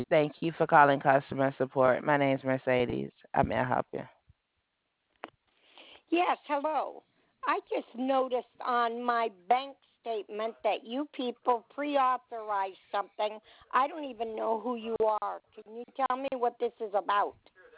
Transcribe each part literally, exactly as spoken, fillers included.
Thank you for calling customer support. My name is Mercedes. I may I help you. Yes, hello. I just noticed on my bank statement that you people pre authorized something. I don't even know who you are. Can you tell me what this is about?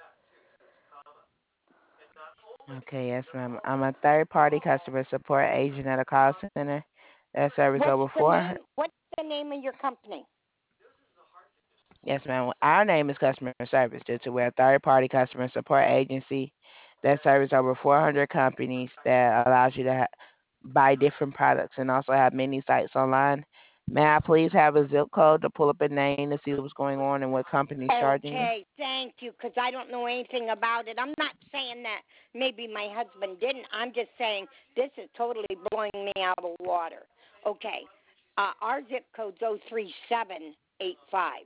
Okay, yes, ma'am. I'm a third party customer support agent at a call center that serves What's over the four hundred. name? What's the name of your company? Yes, ma'am. Our name is customer service due to we're a third party customer support agency that serves over four hundred companies that allows you to ha- buy different products and also have many sites online. May I please have a zip code to pull up a name to see what's going on and what company's charging you? Okay, thank you, because I don't know anything about it. I'm not saying that maybe my husband didn't. I'm just saying this is totally blowing me out of the water. Okay, uh, our zip code's oh three seven eight five,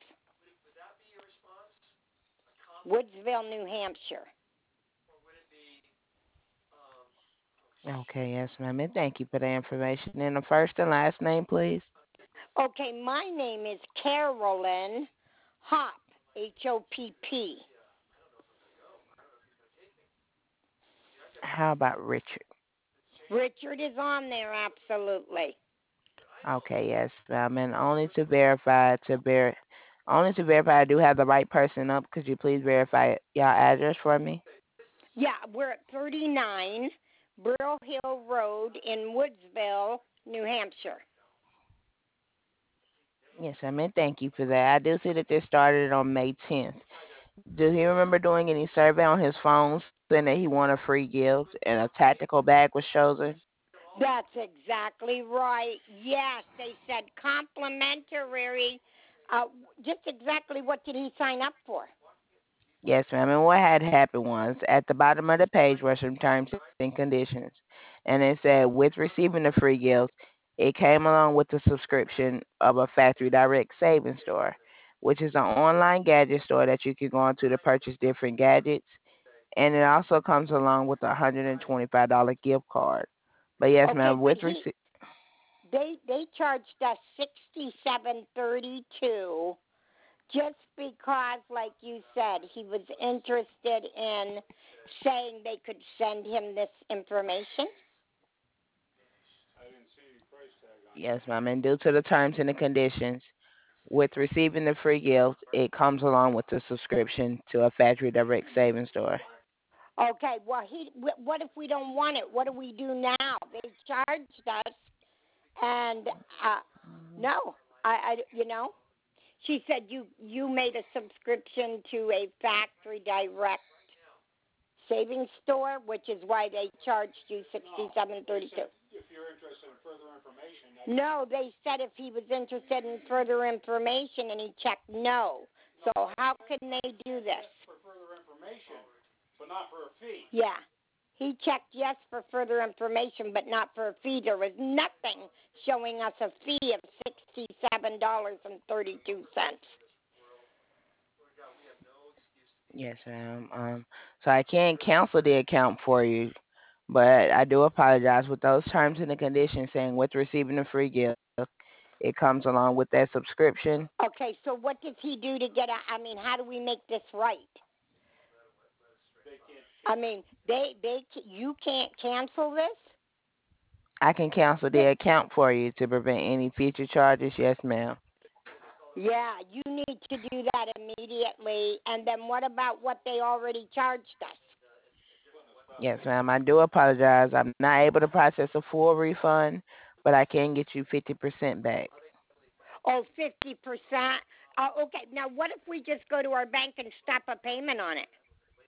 Woodsville, New Hampshire. Okay, yes, ma'am. And thank you for the information. And the first and last name, please. Okay, my name is Carolyn Hopp, H O P P. How about Richard? Richard is on there, absolutely. Okay, yes, ma'am. And only to verify to ver only to verify I do have the right person up. Could you please verify your address for me? Yeah, we're at thirty-nine Burl Hill Road in Woodsville, New Hampshire. Yes, I mean thank you for that. I do see that this started on May tenth. Does he remember doing any survey on his phone saying that he won a free gift and a tactical bag was chosen? That's exactly right. Yes, they said complimentary. Uh, just exactly what did he sign up for? Yes, ma'am. And what had happened was at the bottom of the page were some terms and conditions. And it said with receiving the free gift, it came along with the subscription of a Factory Direct savings store, which is an online gadget store that you can go onto to purchase different gadgets. And it also comes along with a one hundred twenty-five dollars gift card. But yes, Okay, ma'am, but with he receipt. they they charged us sixty-seven thirty-two just because, like you said, he was interested in saying they could send him this information. Yes, ma'am. And due to the terms and the conditions, with receiving the free gift, it comes along with the subscription to a Factory Direct savings store. Okay, well, he. What if we don't want it? What do we do now? They charged us, and uh, no, I, I, you know, she said you you made a subscription to a factory direct savings store, which is why they charged you sixty seven thirty two. No, they said if he was interested in further information, and he checked no. So how can they do this? Yeah. He checked yes for further information, but not for a fee. There was nothing showing us a fee of sixty-seven dollars and thirty-two cents. Yes, ma'am. Um, so I can't cancel the account for you, but I do apologize with those terms and the conditions saying with receiving a free gift, it comes along with that subscription. Okay, so what does he do to get a? I mean, how do we make this right? I mean, they they you can't cancel this. I can cancel the account for you to prevent any future charges. Yes, ma'am. Yeah, you need to do that immediately. And then what about what they already charged us? Yes, ma'am. I do apologize. I'm not able to process a full refund, but I can get you fifty percent back. Oh, fifty percent. Uh, okay, now what if we just go to our bank and stop a payment on it?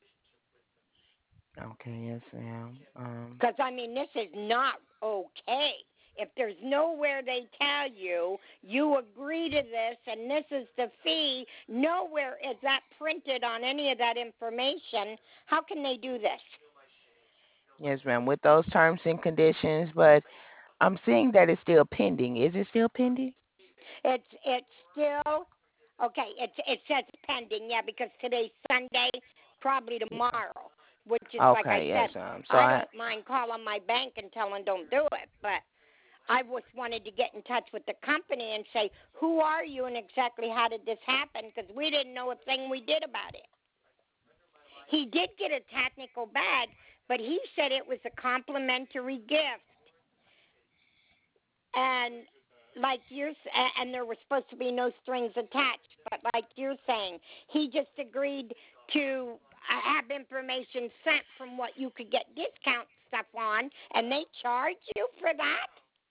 Okay, yes, ma'am. Um, Because, I mean, this is not okay. If there's nowhere they tell you, you agree to this and this is the fee, nowhere is that printed on any of that information. How can they do this? yes, ma'am. With those terms and conditions, but I'm seeing that it's still pending. Is it still pending? It's it's still okay. It's it says pending, yeah, because today's Sunday, probably tomorrow. Which is like I Okay, yes, said, um, so I I don't mind calling my bank and telling don't do it, but I just wanted to get in touch with the company and say, who are you and exactly how did this happen? Because we didn't know a thing we did about it. He did get a technical bag, but he said it was a complimentary gift. And like you're, and there were supposed to be no strings attached, but like you're saying, he just agreed to have information sent from what you could get discount stuff on, and they charge you for that?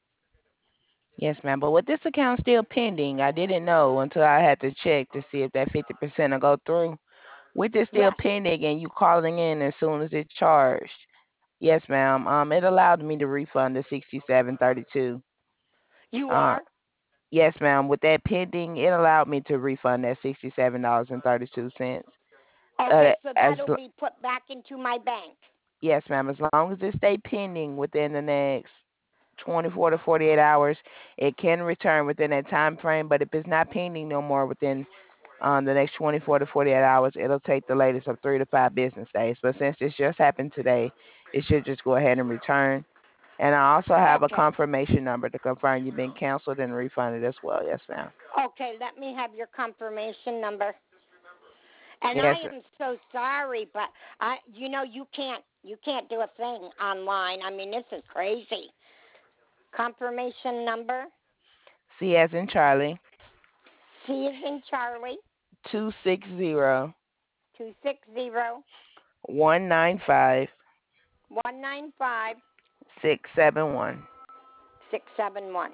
Yes, ma'am. But with this account still pending, I didn't know until I had to check to see if that fifty percent will go through. With it still Right. pending and you calling in as soon as it's charged, yes, ma'am. Um, it allowed me to refund the sixty-seven thirty-two. You Uh, are? yes, ma'am. With that pending, it allowed me to refund that sixty-seven dollars and thirty-two cents. Uh, Okay, so as that'll be put back into my bank. yes, ma'am. As long as it stay pending within the next twenty-four to forty-eight hours, it can return within that time frame. But if it's not pending no more within um, the next twenty-four to forty-eight hours, it'll take the latest of three to five business days. But since this just happened today, it should just go ahead and return. And I also have a Okay. confirmation number to confirm you've been canceled and refunded as well. Yes, ma'am. Okay, let me have your confirmation number. And I Yes, am so sorry, but I you know you can't you can't do a thing online. I mean, this is crazy. Confirmation number C as in Charlie, C is in Charlie, two six zero two six zero one nine five one nine five six seven one. six seven one.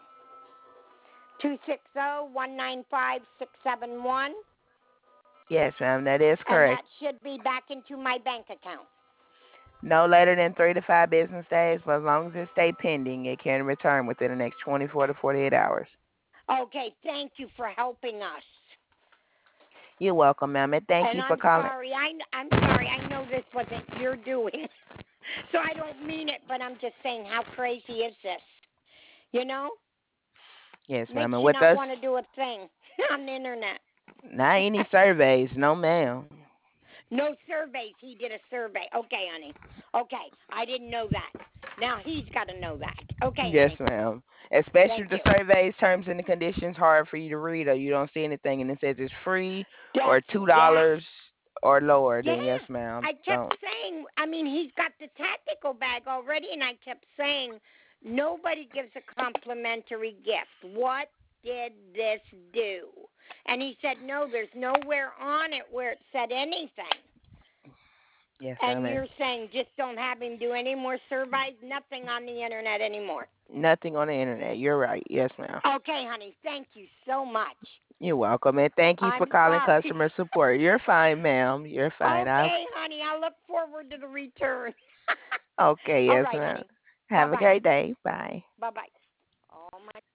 Two six zero one nine five six seven one. Yes, ma'am, that is And correct. that should be back into my bank account. No later than three to five business days, but as long as it stay pending, it can return within the next twenty-four to forty-eight hours. Okay, thank you for helping us. You're welcome, ma'am, and thank And you for I'm calling. sorry. I I'm sorry. I know this wasn't your doing. So I don't mean it, but I'm just saying how crazy is this? You know? Yes, ma'am, Makes and you with not us, want to do a thing on the internet. not any surveys, no, ma'am. No surveys. He did a survey. Okay, honey. Okay. I didn't know that. Now he's got to know that. Okay, Yes, honey. ma'am. Especially Thank if the you. surveys, terms, and the conditions hard for you to read, or you don't see anything, and it says it's free or That's two yes. dollars or lower. Then yes, Yes. ma'am. I kept Don't. saying, I mean, he's got the tactical bag already, and I kept saying, nobody gives a complimentary gift. What did this do? And he said, no, there's nowhere on it where it said anything. Yes, And ma'am. you're saying just don't have him do any more surveys, nothing on the internet anymore. Nothing on the internet. You're right. Yes, ma'am. Okay, honey, thank you so much. You're welcome, and thank you for I'm calling sorry. customer support. You're fine, ma'am. You're fine. I Okay, honey, I look forward to the return. okay. All Yes, right, ma'am. honey. Bye Have a bye. great day. Bye. Bye bye. Oh my